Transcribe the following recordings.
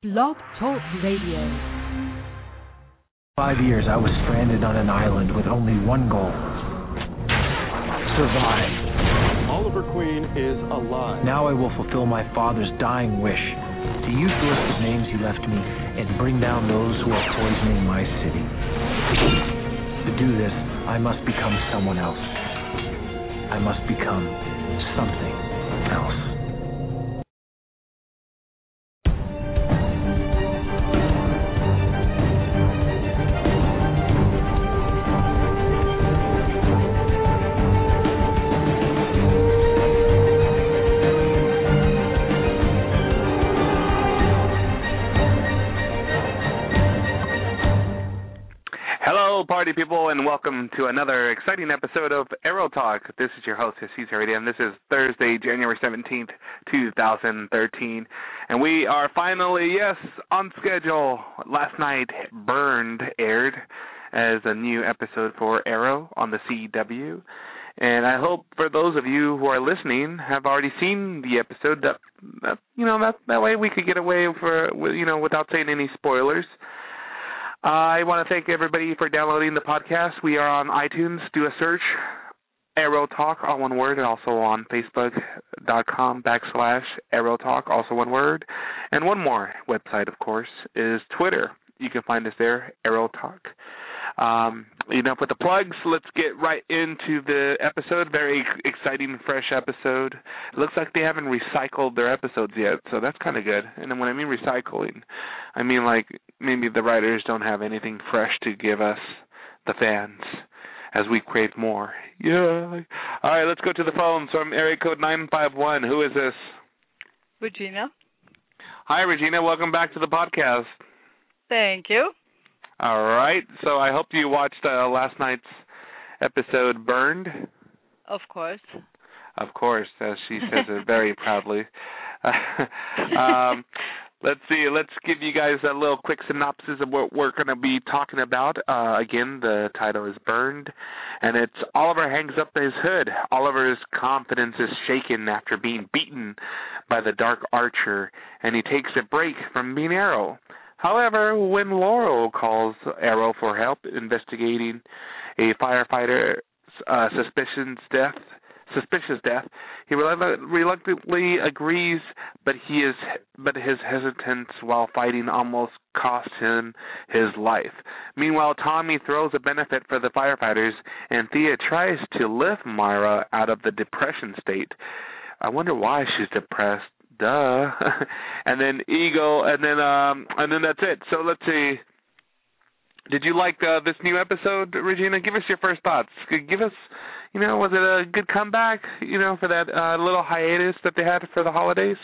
Blog Talk Radio. 5 years I was stranded on an island with only one goal: survive. Oliver Queen is alive. Now I will fulfill my father's dying wish to use the list of names he left me and bring down those who are poisoning my city. To do this, I must become someone else. I must become something else. Party people, and welcome to another exciting episode of Arrow Talk. This is your host, Cesar Heredia, and this is Thursday, January 17th, 2013, and we are finally, on schedule. Last night, Burned aired as a new episode for Arrow on the CW, and I hope for those of you who are listening have already seen the episode, that way we could get away without saying any spoilers. I want to thank everybody for downloading the podcast. We are on iTunes. Do a search, Arrow Talk, all one word, and also on Facebook.com/Arrow Talk, also one word. And one more website, of course, is Twitter. You can find us there, Arrow Talk. Enough with the plugs. Let's get right into the episode. Very exciting, fresh episode. It looks like they haven't recycled their episodes yet, so that's kind of good. And when I mean recycling, I mean like maybe the writers don't have anything fresh to give us, the fans, as we crave more. Yeah. All right, let's go to the phone. So I'm area code 951. Who is this? Regina. Hi, Regina. Welcome back to the podcast. Thank you. All right, so I hope you watched last night's episode, Burned. Of course. Of course, as she says it very proudly. Let's see, let's give you guys a little quick synopsis of what we're going to be talking about. Again, the title is Burned, and it's Oliver hangs up his hood. Oliver's confidence is shaken after being beaten by the Dark Archer, and he takes a break from being Arrow. However, when Laurel calls Arrow for help investigating a firefighter's suspicious death, he reluctantly agrees, but his hesitance while fighting almost costs him his life. Meanwhile, Tommy throws a benefit for the firefighters, and Thea tries to lift Myra out of the depression state. I wonder why she's depressed. Duh. And then Eagle, and then that's it. So let's see. Did you like this new episode, Regina? Give us your first thoughts. Give us, was it a good comeback, for that little hiatus that they had for the holidays?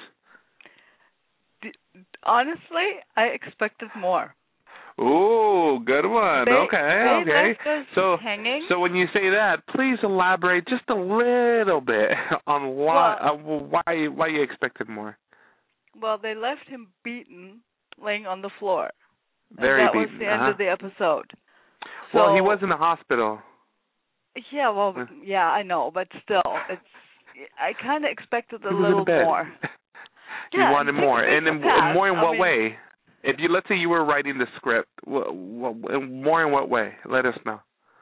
Honestly, I expected more. Ooh, good one. They Okay. Left us hanging. So when you say that, please elaborate just a little bit on why you expected more. Well, they left him beaten, laying on the floor. Very that beaten. Was the end of the episode. Well, he was in the hospital. Yeah, I know, but still, I kind of expected a little more. You wanted more, and more in what way? Let's say you were writing the script, more in what way? Let us know.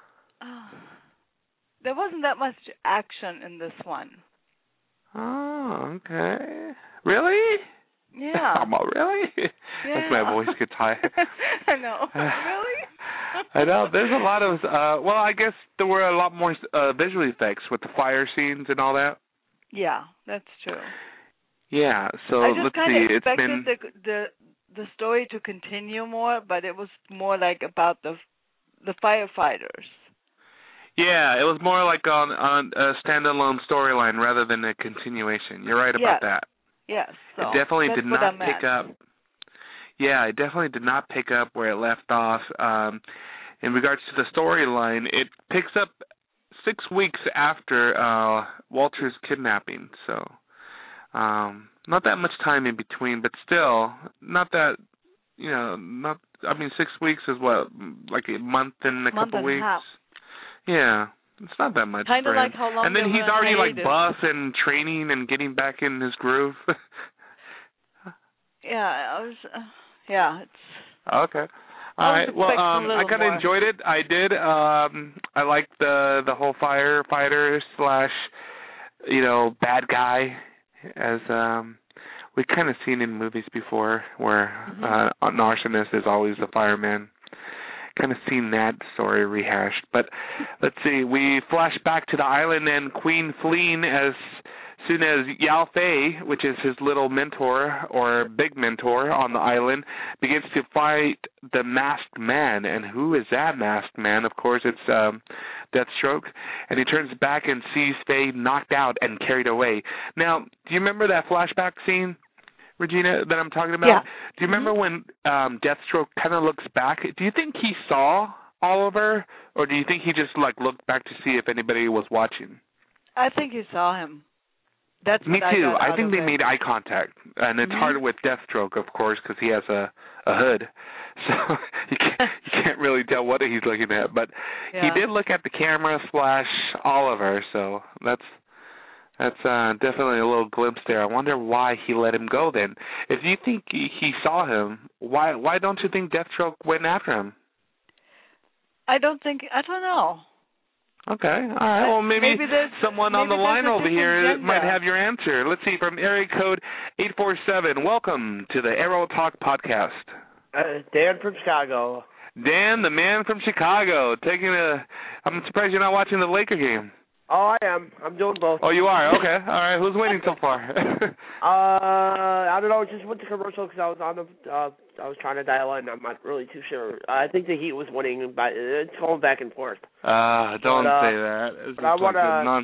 There wasn't that much action in this one. Oh, okay. Really? Yeah. Really? Yeah. That's my voice gets high. I know. Really? I know. There's a lot of, I guess there were a lot more visual effects with the fire scenes and all that. Yeah, that's true. Yeah, so let's see. I just kind of expected the story to continue more, but it was more like about the firefighters. Yeah, it was more like on a standalone storyline rather than a continuation. You're right about that. Yes. So it definitely did not pick up. Yeah, it definitely did not pick up where it left off. In regards to the storyline, it picks up 6 weeks after Walter's kidnapping, so not that much time in between, but still, not that, 6 weeks is what, like a month and a couple weeks? Half. Yeah, it's not that much. Kind of like how long. And then he's already like buff and training and getting back in his groove. Yeah, I was. Yeah, it's. Okay. All right. Well, I kind of enjoyed it. I did. I liked the whole firefighter / bad guy, as we kind of seen in movies before, where an arsonist is always the fireman. Kind of seen that story rehashed. But let's see. We flash back to the island and Queen fleeing as soon as Yao Fei, which is his little mentor or big mentor on the island, begins to fight the masked man. And who is that masked man? Of course, it's Deathstroke. And he turns back and sees Fei knocked out and carried away. Now, do you remember that flashback scene, Regina, that I'm talking about? Yeah. Do you remember when Deathstroke kind of looks back? Do you think he saw Oliver, or do you think he just looked back to see if anybody was watching? I think he saw him. That's Me what too. I think they made eye contact, and it's hard with Deathstroke, of course, because he has a hood, so you can't really tell what he's looking at. But he did look at the camera / Oliver, so that's definitely a little glimpse there. I wonder why he let him go then. If you think he saw him, why don't you think Deathstroke went after him? I don't know. Okay, all right. Well, maybe someone on the line over here might have your answer. Let's see, from area code 847, welcome to the Arrow Talk podcast. Dan from Chicago. Dan, the man from Chicago, I'm surprised you're not watching the Laker game. Oh, I am. I'm doing both. Oh, you are? Okay. All right. Who's winning so far? I don't know. Just went to commercial because I was on I was trying to dial in. I'm not really too sure. I think the Heat was winning, but it's going back and forth. Don't say that. It's I want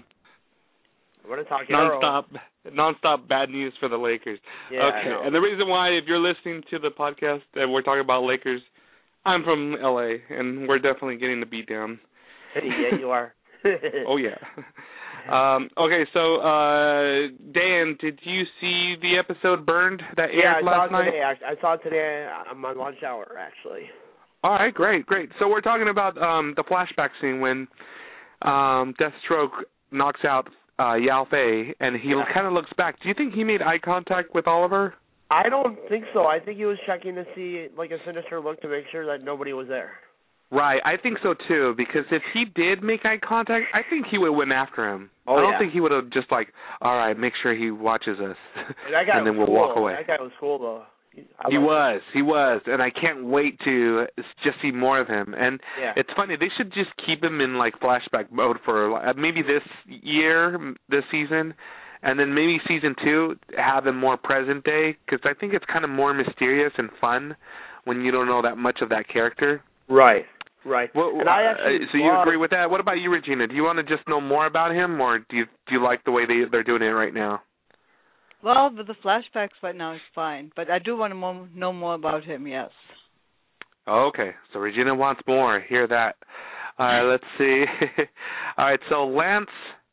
to talk non-stop bad news for the Lakers. Yeah, okay. And the reason why, if you're listening to the podcast and we're talking about Lakers, I'm from L.A., and we're definitely getting the beat down. Yeah, you are. Oh, yeah. Okay, so, Dan, did you see the episode Burned that aired last night? Yeah, I saw it today on my lunch hour, actually. All right, great. So we're talking about the flashback scene when Deathstroke knocks out Yao Fei, and he kind of looks back. Do you think he made eye contact with Oliver? I don't think so. I think he was checking to see, a sinister look to make sure that nobody was there. Right, I think so too, because if he did make eye contact, I think he would have went after him. I don't think he would have just all right, make sure he watches us, and then we'll walk away. That guy was cool, though. He was, and I can't wait to just see more of him. And it's funny, they should just keep him in, flashback mode for maybe this season, and then maybe season 2, have him more present day, because I think it's kind of more mysterious and fun when you don't know that much of that character. Right. Well, and so you agree with that? What about you, Regina? Do you want to just know more about him, or do you like the way they're doing it right now? Well, with the flashbacks right now, it's fine. But I do want to know more about him, yes. Okay, so Regina wants more. Hear that. All right, let's see. All right, so Lance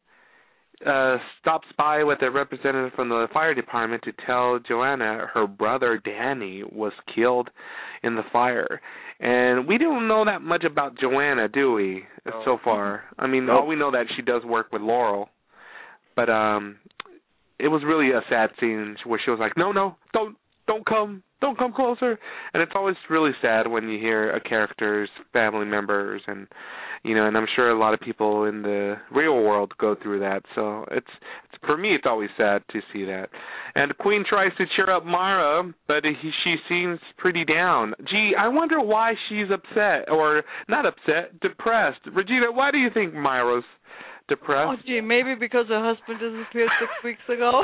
stops by with a representative from the fire department to tell Joanna her brother Danny was killed in the fire. And we don't know that much about Joanna, do we, so far? I mean, all we know that she does work with Laurel. But it was really a sad scene where she was like, no, don't come closer. And it's always really sad when you hear a character's family members and and I'm sure a lot of people in the real world go through that. So it's for me, it's always sad to see that. And Queen tries to cheer up Mara, but she seems pretty down. Gee, I wonder why she's upset, or not upset, depressed. Regina, why do you think Myra's depressed? Oh, gee, maybe because her husband disappeared 6 weeks ago.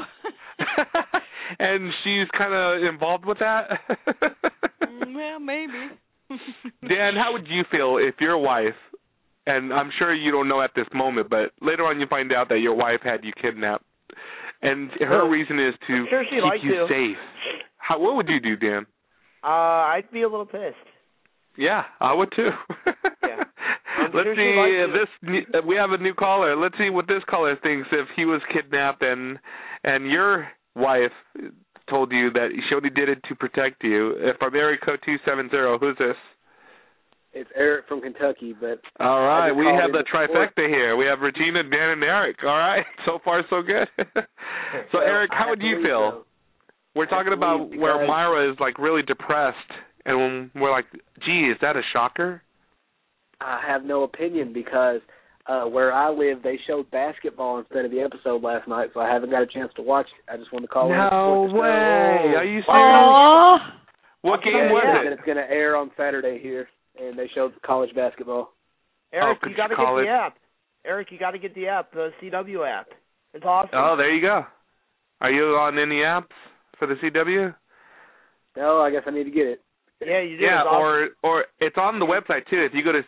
And she's kind of involved with that? Well, maybe. Dan, how would you feel if your wife, and I'm sure you don't know at this moment, but later on you find out that your wife had you kidnapped, and her reason is to keep you safe. What would you do, Dan? I'd be a little pissed. Yeah, I would too. Yeah. Let's see. We have a new caller. Let's see what this caller thinks if he was kidnapped and your wife told you that she only did it to protect you. From area code 270, who's this? It's Eric from Kentucky, but... All right, we have the trifecta here. We have Regina, Dan, and Eric. All right, so far so good. So, Eric, how would you feel? We're talking about where Myra is like really depressed, and we're like, gee, is that a shocker? I have no opinion because where I live, they showed basketball instead of the episode last night, so I haven't got a chance to watch it. I just wanted to call in. No way! Are you serious? Aww. What game was it? It's going to air on Saturday here, and they showed college basketball. Eric, you got to get the app. Eric, you got to get the app, the CW app. It's awesome. Oh, there you go. Are you on any apps for the CW? No, I guess I need to get it. Yeah, you do. Yeah, awesome. or it's on the website too. If you go to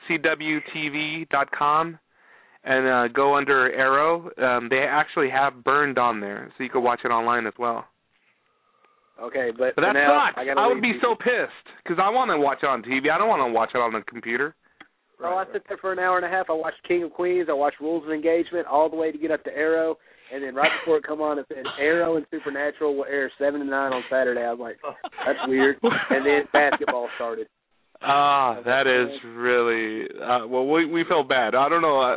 cwtv.com and go under Arrow, they actually have Burned on there, so you can watch it online as well. Okay, but that now, sucks. I would be so pissed because I want to watch it on TV. I don't want to watch it on the computer. Well, I sit there for an hour and a half. I watched King of Queens. I watched Rules of Engagement all the way to get up to Arrow. And then right before it come on, it said Arrow and Supernatural will air 7 to 9 on Saturday. I was like, that's weird. And then basketball started. That is really well. We felt bad. I don't know.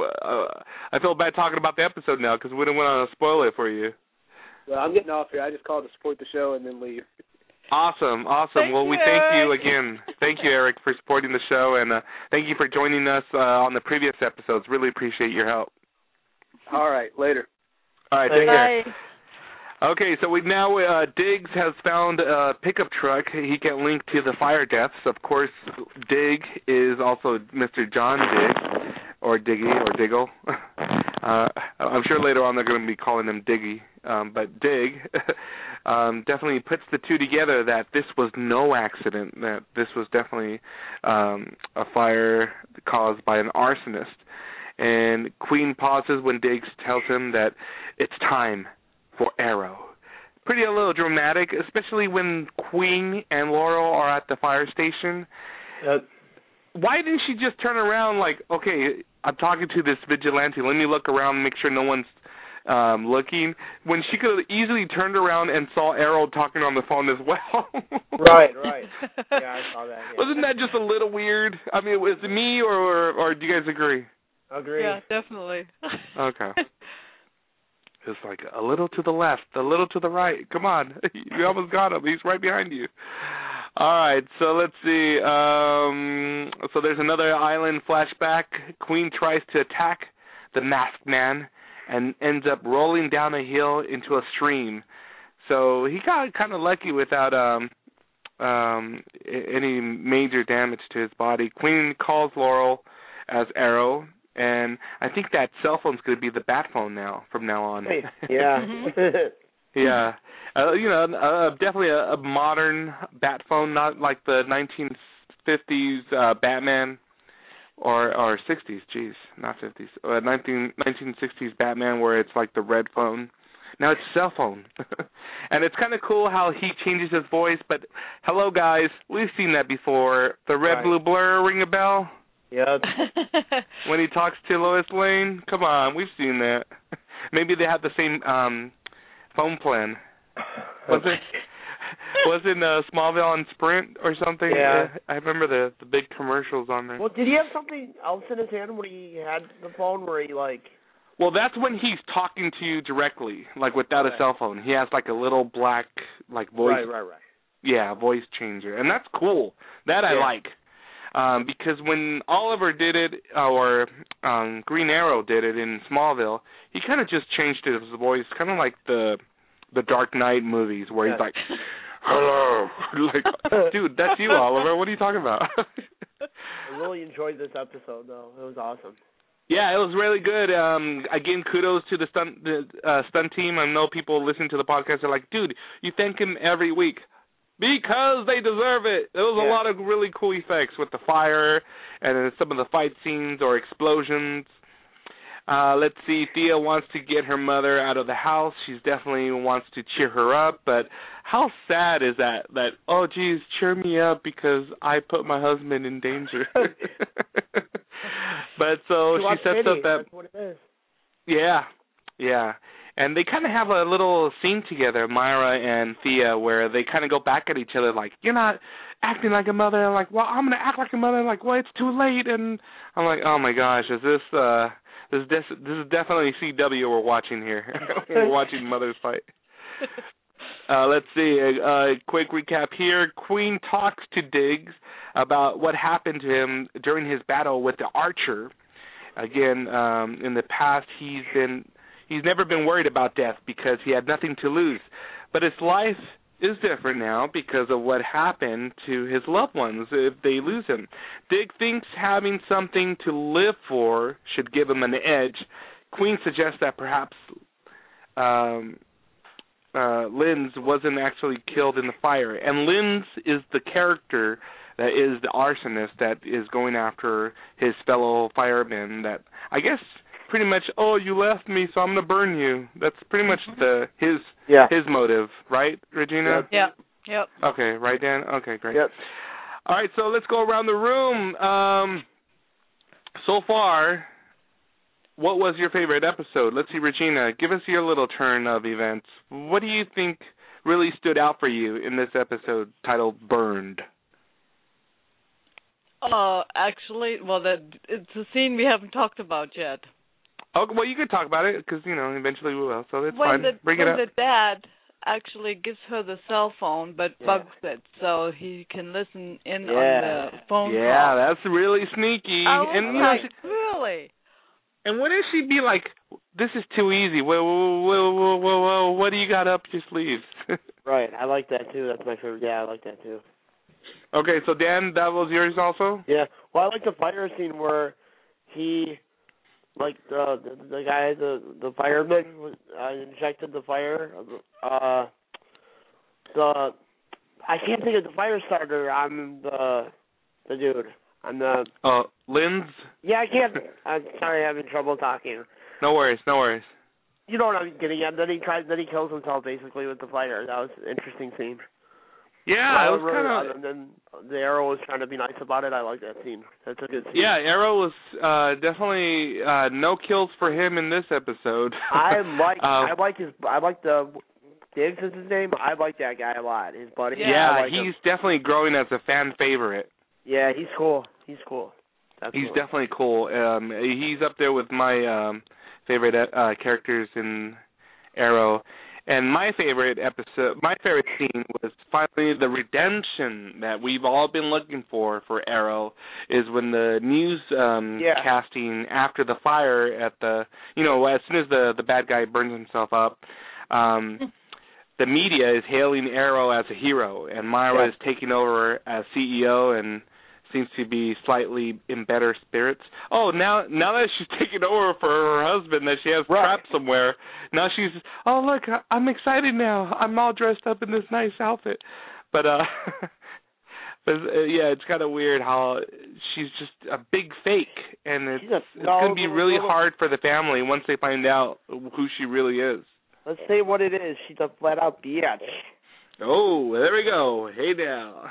I feel bad talking about the episode now because we didn't want to spoil it for you. Well, I'm getting off here. I just called to support the show and then leave. Awesome. Well, we thank you again. Thank you, Eric, for supporting the show, and thank you for joining us on the previous episodes. Really appreciate your help. All right, later. All right, take care. Okay, so we now Diggs has found a pickup truck. He can link to the fire deaths. Of course, Dig is also Mr. John Digg, or Diggy, or Diggle. I'm sure later on they're going to be calling him Diggy, but Dig definitely puts the two together that this was no accident, that this was definitely a fire caused by an arsonist. And Queen pauses when Diggs tells him that it's time for Arrow. Pretty a little dramatic, especially when Queen and Laurel are at the fire station. Why didn't she just turn around like, okay, I'm talking to this vigilante, let me look around and make sure no one's looking, when she could have easily turned around and saw Arrow talking on the phone as well. Right. Yeah, I saw that. Yeah. Wasn't that just a little weird? I mean, was it me or do you guys agree? Agree. Yeah, definitely. Okay. It's like a little to the left, a little to the right. Come on. You almost got him. He's right behind you. All right, so let's see. So there's another island flashback. Queen tries to attack the masked man and ends up rolling down a hill into a stream. So he got kind of lucky without any major damage to his body. Queen calls Laurel as Arrow. And I think that cell phone's going to be the bat phone now, from now on. Yeah. Yeah. Definitely a modern bat phone, not like the 1950s Batman or 60s, geez, not 50s, 1960s Batman where it's like the red phone. Now it's a cell phone. And it's kind of cool how he changes his voice, but hello, guys, we've seen that before. The red, blue blur, ring a bell? Yep. When he talks to Lois Lane, come on, we've seen that. Maybe they have the same phone plan. Was it Smallville and Sprint or something? Yeah. I remember the big commercials on there. Well, did he have something else in his hand when he had the phone where he like? Well, that's when he's talking to you directly, like without a cell phone. He has like a little black like voice. Right. Yeah, voice changer, and that's cool. That I like. Because when Oliver did it, or Green Arrow did it in Smallville, he kind of just changed his voice, kind of like the Dark Knight movies, where he's like, hello. Like, dude, that's you, Oliver. What are you talking about? I really enjoyed this episode, though. It was awesome. Yeah, it was really good. Again, kudos to the stunt team. I know people listening to the podcast are like, dude, you thank him every week. Because they deserve it. There was a lot of really cool effects with the fire and then some of the fight scenes or explosions. Let's see, Thea wants to get her mother out of the house. She definitely wants to cheer her up, but how sad is that? That, oh, geez, cheer me up because I put my husband in danger. But so she sets up that... That's what it is. Yeah. And they kind of have a little scene together, Myra and Thea, where they kind of go back at each other like, you're not acting like a mother. I'm like, well, I'm going to act like a mother. Like, well, it's too late. And I'm like, oh, my gosh, is this is definitely CW we're watching here. We're watching mothers fight. Let's see. A quick recap here. Queen talks to Diggs about what happened to him during his battle with the Archer. Again, in the past, he's never been worried about death because he had nothing to lose. But his life is different now because of what happened to his loved ones if they lose him. Diggs thinks having something to live for should give him an edge. Queen suggests that perhaps Linz wasn't actually killed in the fire. And Linz is the character that is the arsonist that is going after his fellow firemen that I guess pretty much, oh, you left me, so I'm going to burn you. That's pretty much his motive, right, Regina? Yep. Okay, right, Dan? Okay, great. Yep. All right, so let's go around the room. So far, what was your favorite episode? Let's see, Regina, give us your little turn of events. What do you think really stood out for you in this episode titled Burned? Actually, it's a scene we haven't talked about yet. Oh, well, you could talk about it because, eventually we will, so it's fine. Bring it up. When the dad actually gives her the cell phone but bugs it so he can listen in on the phone call. Yeah, that's really sneaky. I was really? And what if she be like, this is too easy. Whoa, what do you got up your sleeves? Right, I like that too. That's my favorite. Yeah, I like that too. Okay, so Dan, that was yours also? Yeah, well, I like the fire scene where he... Like the guy, the fireman injected the fire. I can't think of the fire starter. I'm the dude. I'm the. Linz. Yeah, I can't. I'm sorry, I'm having trouble talking. No worries. You know what I'm getting at? Then he kills himself basically with the fire. That was an interesting scene. Yeah, it was really kind of. And then the Arrow was trying to be nice about it. I like that scene. That's a good scene. Yeah, Arrow was definitely no kills for him in this episode. I like the Diggs is his name. I like that guy a lot. His buddy. Yeah, he's definitely growing as a fan favorite. Yeah, he's cool. He's definitely cool. He's up there with my favorite characters in Arrow. And my favorite scene was finally the redemption that we've all been looking for Arrow, is when the news casting after the fire at the, as soon as the bad guy burns himself up, the media is hailing Arrow as a hero, and Myra is taking over as CEO and seems to be slightly in better spirits. Oh, now that she's taking over for her husband that she has trapped somewhere, now she's, oh, look, I'm excited now. I'm all dressed up in this nice outfit. But, it's kind of weird how she's just a big fake, and it's going to be really hard for the family once they find out who she really is. Let's say what it is. She's a flat-out bitch. Oh, there we go. Hey now,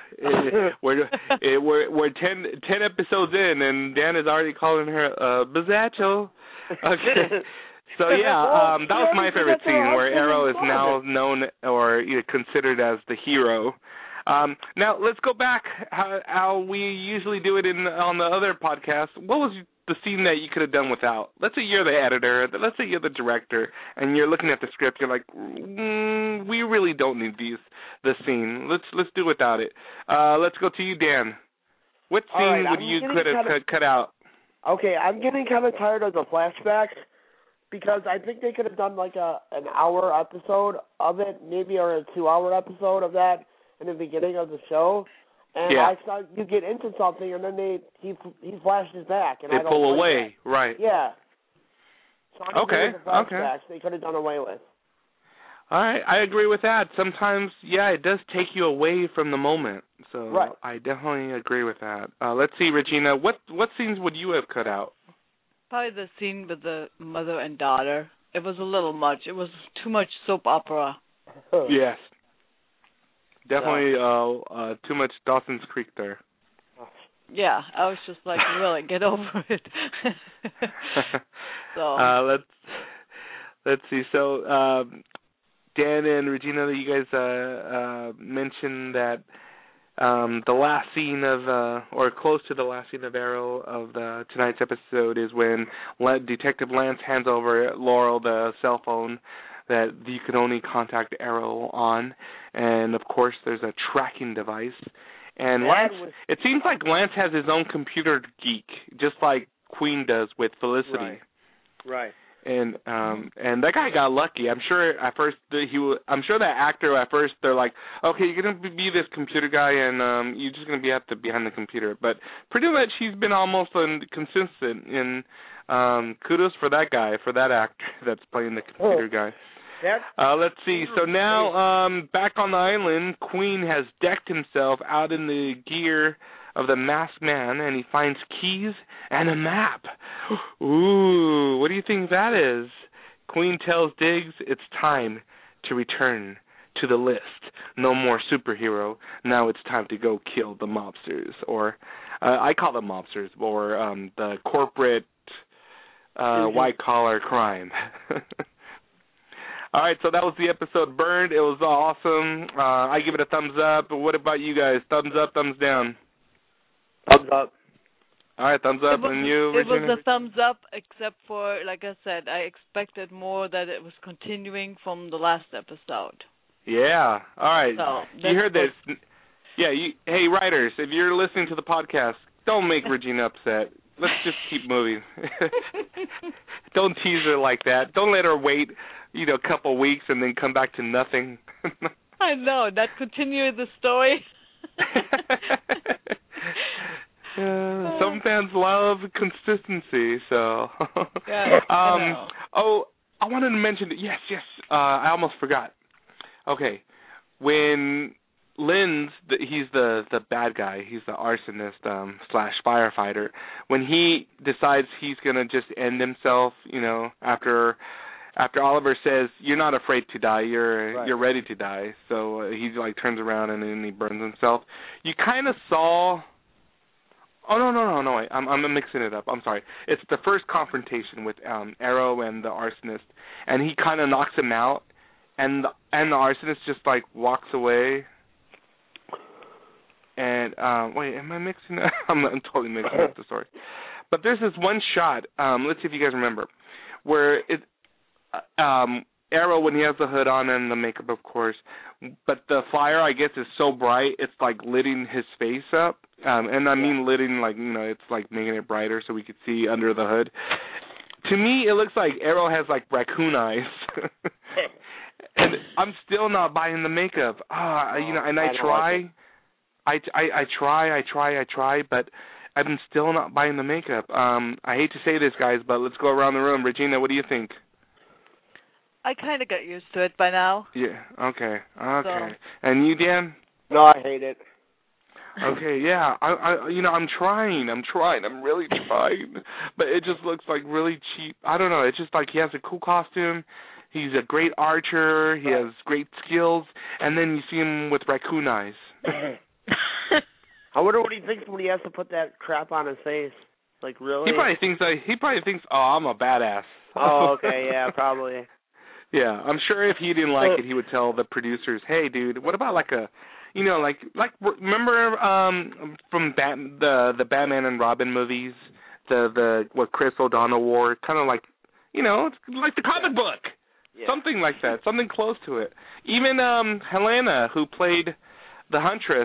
we're 10 episodes in, and Dan is already calling her Bizzacho. Okay, so that was my favorite scene where Arrow is now known or considered as the hero. Now let's go back how we usually do it on the other podcast. What was the scene that you could have done without? Let's say you're the editor, let's say you're the director, and you're looking at the script. You're like, we really don't need this scene. Let's do without it. Let's go to you, Dan. What scene would you could have cut out? Okay, I'm getting kind of tired of the flashbacks because I think they could have done like an hour episode of it, maybe, or a 2-hour episode of that in the beginning of the show. And you get into something, and then he flashes back, and they I don't pull like away, that. right? Yeah. So I'm okay. They could have done away with. All right, I agree with that. Sometimes, it does take you away from the moment. So I definitely agree with that. Let's see, Regina, what scenes would you have cut out? Probably the scene with the mother and daughter. It was a little much. It was too much soap opera. Yes. Definitely too much Dawson's Creek there. Yeah, I was just like, really, get over it. So let's see. So Dan and Regina, you guys mentioned that the last scene of, or close to the last scene of Arrow of tonight's episode is when Detective Lance hands over Laurel the cell phone that you can only contact Arrow on, and of course there's a tracking device. And Lance, it seems like Lance has his own computer geek, just like Queen does with Felicity. Right. And that guy got lucky. I'm sure at first I'm sure that actor at first they're like, okay, you're gonna be this computer guy, and you're just gonna have to be behind the computer. But pretty much he's been almost consistent. And kudos for that guy, for that actor that's playing the computer guy. Let's see. So now back on the island, Queen has decked himself out in the gear of the masked man, and he finds keys and a map. Ooh, what do you think that is? Queen tells Diggs it's time to return to the list. No more superhero. Now it's time to go kill the mobsters, or I call them mobsters, or the corporate white-collar crime. All right, so that was the episode Burned. It was awesome. I give it a thumbs up. What about you guys? Thumbs up, thumbs down? Thumbs up. All right, thumbs up. And you, Regina? It was a thumbs up, except for, like I said, I expected more that it was continuing from the last episode. Yeah. All right. So, you heard this. Yeah. Hey, writers, if you're listening to the podcast, don't make Regina upset. Let's just keep moving. Don't tease her like that. Don't let her wait, a couple weeks and then come back to nothing. I know. That continued the story. Some fans love consistency, so. Yeah, I know. Oh, I wanted to mention, yes, I almost forgot. Okay, when Linz, he's the bad guy, he's the arsonist / firefighter, when he decides he's going to just end himself, after Oliver says, you're not afraid to die, you're ready to die, so he turns around and then he burns himself. You kind of saw... Oh, no, wait, I'm mixing it up. I'm sorry. It's the first confrontation with Arrow and the arsonist, and he kind of knocks him out, and the arsonist just, walks away. And, wait, am I mixing it? I'm totally mixing up the story. But there's this one shot, let's see if you guys remember, where Arrow, when he has the hood on and the makeup, of course, but the fire, I guess, is so bright, it's lighting his face up. And I mean lighting, it's making it brighter so we could see under the hood. To me, it looks like Arrow has raccoon eyes. And I'm still not buying the makeup. And I try. I try, but I'm still not buying the makeup. I hate to say this, guys, but let's go around the room. Regina, what do you think? I kind of got used to it by now. Yeah, okay. So. And you, Dan? No, I hate it. Okay, yeah. I'm trying. I'm really trying. But it just looks really cheap. I don't know. It's just he has a cool costume. He's a great archer. He has great skills. And then you see him with raccoon eyes. I wonder what he thinks when he has to put that crap on his face. Really? He probably thinks, oh, I'm a badass. Oh, okay, yeah, probably. Yeah, I'm sure if he didn't like it, he would tell the producers, hey, dude, what about remember from the Batman and Robin movies, what Chris O'Donnell wore, kind of it's like the comic book. Yeah. Something like that, something close to it. Even Helena, who plays the Huntress,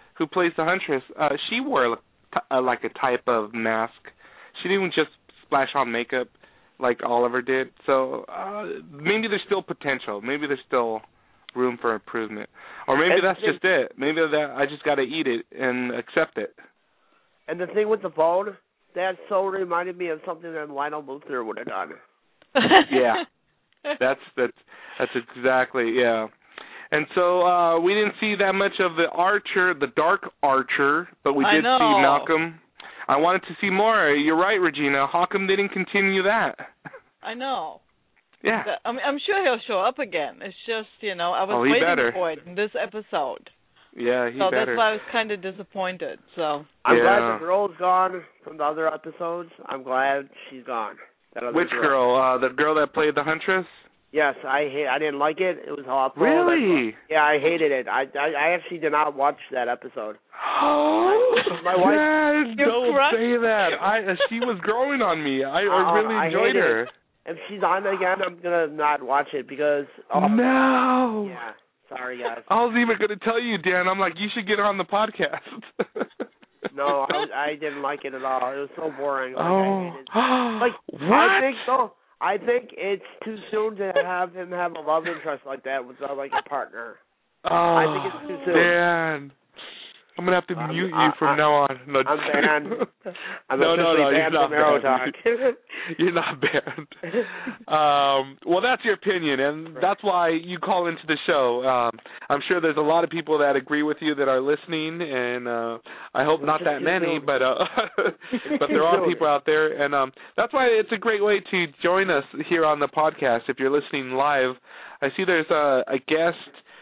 she wore a type of mask. She didn't just splash on makeup like Oliver did. So maybe there's still potential. Maybe there's still room for improvement. Or maybe that's just it. Maybe I just got to eat it and accept it. And the thing with the phone, that so reminded me of something that Lionel Luthor would have done. Yeah. That's exactly, yeah. And so we didn't see that much of the Archer, the Dark Archer, but we did see Malcolm. I wanted to see more. You're right, Regina. How come they didn't continue that? I know. Yeah. I'm sure he'll show up again. It's just, I was waiting for it in this episode. Yeah, he so better. That's why I was kind of disappointed. So I'm glad the girl's gone from the other episodes. I'm glad she's gone. Which girl? The girl that played the Huntress? Yes, I didn't like it. It was awful. Really? Yeah, I hated it. I actually did not watch that episode. Oh, my wife. Yes, don't say that. She was growing on me. I really enjoyed her. if she's on again, I'm gonna not watch it because. No. Yeah. Sorry, guys. I was even gonna tell you, Dan. I'm like, you should get on the podcast. No, I didn't like it at all. It was so boring. Like, oh. What? I think it's too soon to have him have a love interest like that with like a partner. Oh, I think it's too soon. Dan. I'm going to have to mute you from now on. No, I'm banned. I'm no, banned from Arrow Talk. You're not banned. Well, that's your opinion, and that's why you call into the show. I'm sure there's a lot of people that agree with you that are listening, and I hope not that many, but but there are people out there, and that's why it's a great way to join us here on the podcast if you're listening live. I see there's a guest,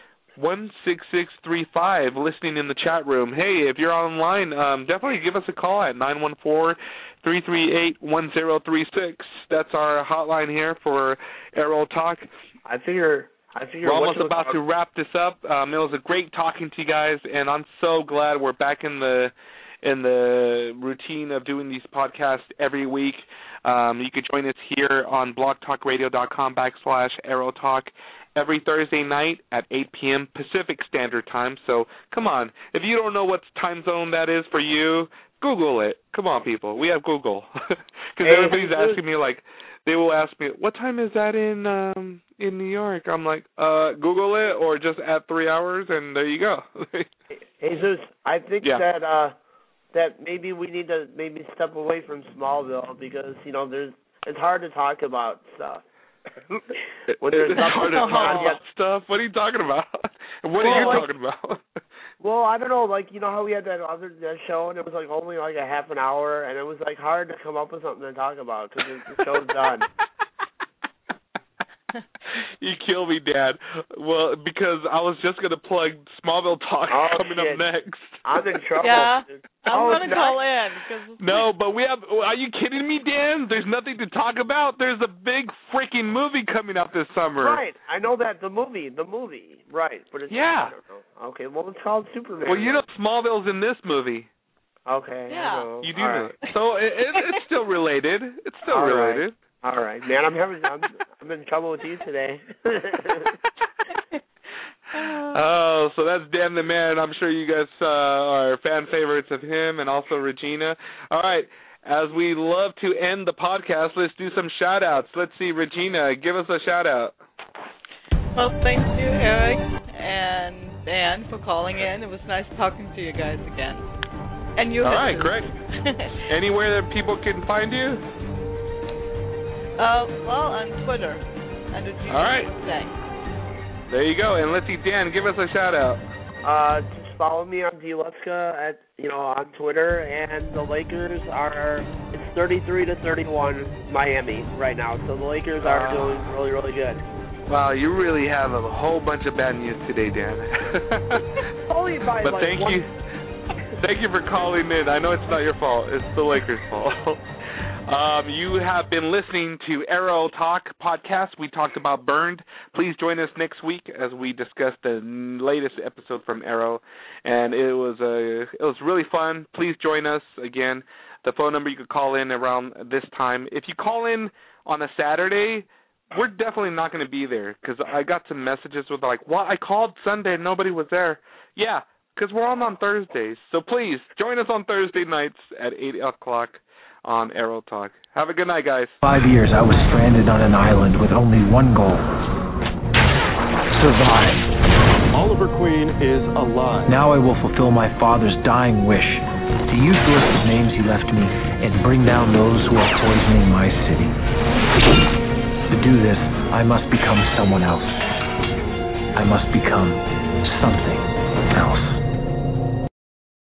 16635, listening in the chat room. Hey, if you're online, definitely give us a call at 914-338-1036. That's our hotline here for Arrow Talk. I figure we're almost about to wrap this up. It was a great talking to you guys, and I'm so glad we're back in the routine of doing these podcasts every week. You could join us here on blogtalkradio.com/ArrowTalk every Thursday night at 8 p.m. Pacific Standard Time. So, come on. If you don't know what time zone that is for you, Google it. Come on, people. We have Google. Because everybody's asking me, like, they will ask me, what time is that in New York? I'm like, Google it or just add 3 hours, and there you go. Jesus, I think that maybe we need to step away from Smallville because, it's hard to talk about stuff. When there's it's hard to talk about stuff. What are you talking about? What are you talking about? Well, I don't know. Like, how we had that other show, and it was like only like a half an hour, and it was like hard to come up with something to talk about because the show's done. You kill me, Dad. Well, because I was just going to plug Smallville Talk coming up next. I'm in trouble. Yeah, I'm going to call in. No, but we have, are you kidding me, Dan? There's nothing to talk about? There's a big freaking movie coming out this summer. Right, I know that, the movie. Right, but it's, I don't know. Okay, well, it's called Superman. Well, Smallville's in this movie. Okay, yeah. You do know. Right. So it's still related. It's still related. Right. All right, man. I'm in trouble with you today. Oh, so that's Dan the Man. I'm sure you guys are fan favorites of him and also Regina. All right, as we love to end the podcast, let's do some shout-outs. Let's see, Regina, give us a shout-out. Well, thank you, Eric and Dan, for calling in. It was nice talking to you guys again. And you. All right, great. Anywhere that people can find you? Well, on Twitter. Under All right. There you go. And let's see, Dan, give us a shout-out. Just follow me on DLutzka on Twitter. And the Lakers it's 33-31 Miami right now. So the Lakers are doing really, really good. Wow, you really have a whole bunch of bad news today, Dan. Only by but thank you. Thank you for calling in. I know it's not your fault. It's the Lakers' fault. You have been listening to Arrow Talk podcast. We talked about Burned. Please join us next week as we discuss the latest episode from Arrow, and it was really fun. Please join us again. The phone number you could call in around this time. If you call in on a Saturday, we're definitely not going to be there because I got some messages with like, "Well, I called Sunday and nobody was there." Yeah, because we're on Thursdays. So please join us on Thursday nights at 8 o'clock. On Arrow Talk. Have a good night, guys. 5 years I was stranded on an island with only one goal. Survive. Oliver Queen is alive. Now I will fulfill my father's dying wish to use the list of names he left me and bring down those who are poisoning my city. To do this, I must become someone else. I must become something else.